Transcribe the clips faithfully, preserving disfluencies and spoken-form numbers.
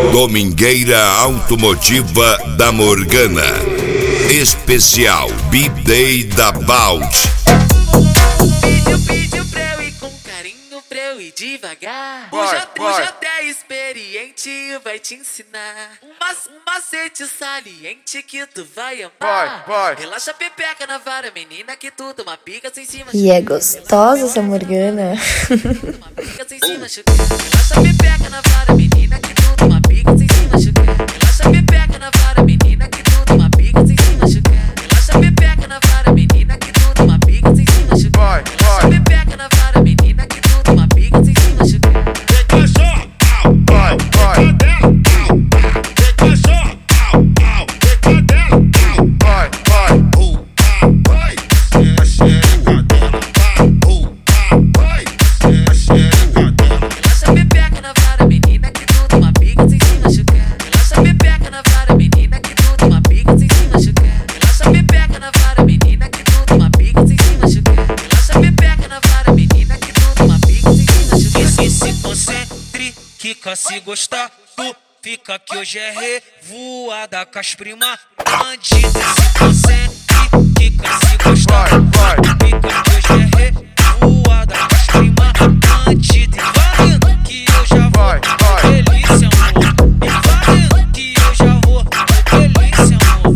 Domingueira Automotiva da Morgana. Especial B-Day da Balt. Pediu, pediu pra eu ir com carinho, pra eu ir devagar. O J é experiente vai te ensinar um, mac um macete saliente que tu vai amar. Vai, vai. Relaxa a pepeca na vara, menina, que tu toma pica sem cima. E é gostosa essa Morgana. Toma pica sem cima, chuquinha. Relaxa a pepeca na vara, menina, que tu toma pica sem cima, chuquinha. Relaxa a pepeca na vara, menina, que tu toma pica sem cima, chuquinha. Relaxa a pepeca na vara, menina, que tu toma pica sem cima, chuquinha. Vai, Relaxa a pepeca na vara, menina, que tu toma pica sem cima, chuquinha. Vai, vai. Vai, vai. Relaxa a pepeca na vara, menina, que tu toma pica sem cima, chuquinha. Relaxa a pepeca na vara, menina, que tu toma pica sem cima, chuquinha. Relaxa a pepeca na vara, menina, que tu toma pica sem cima, chuquinha. Relaxa a pepeca na vara, menina, que tu toma pica sem cima, chuquinha. E se concentre, Kika, se gostar, tu fica que hoje é revoada com as prima bandida. Se concentre, Kika, se gostar, Vai, vai. tu fica que hoje é revoada com as prima bandida. E vai indo que eu já vou, Vai, vai. delícia, amor. E vai indo que eu já vou, delícia,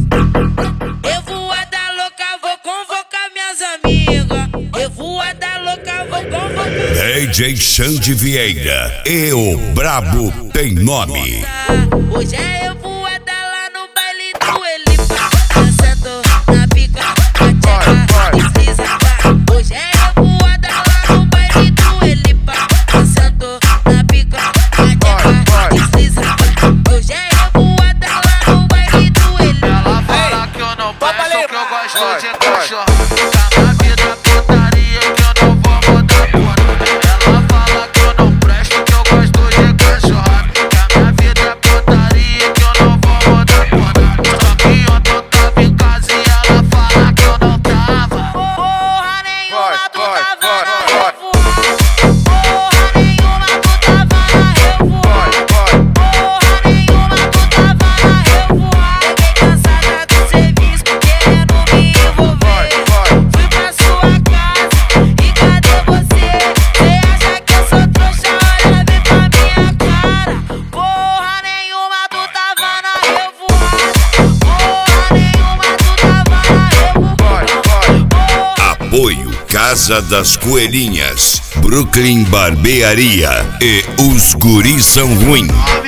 amor. Eu vou a da louca, vou convocar minhas amigas. Eu vou a da louca, vou convocar. D J Xande Vieira e o Brabo tem nome. Hoje é eu vou dar lá no baile do Elipa. Dançando na pica, Vai, vai. a desliza. Hoje é eu vou dar lá no baile do Elipa. Dançando na pica, Vai, a desliza. Hoje é eu vou dar lá no baile do Elipa. Ela fala que eu não presto, que eu gosto Vai, de vai. cachorro. Tá na vida putaria que eu não vou mudar porra. Ela fala que eu não presto, que eu gosto de cachorro. Tá na vida putaria que eu não vou mudar porra. Só que ontem eu tava em casa e ela fala que eu não tava. Porra nenhuma, Vai, tu vai, tava vai, na vai. revoada. Porra nenhuma, tu tava na revoada. Vai, vai. Porra nenhuma, tu tava na revoada. Cheguei cansada do serviço, querendo me envolver. Vai, vai. Fui pra sua casa, e cadê você? Cê acha que eu sou trouxa? Olha, vem pra minha cara. Porra nenhuma, tu tava na revoada. Porra nenhuma, tu tava na Vai, revoada. vai. Apoio Casa das Coelhinhas, Brooklyn Barbearia e Os Guris São Ruim.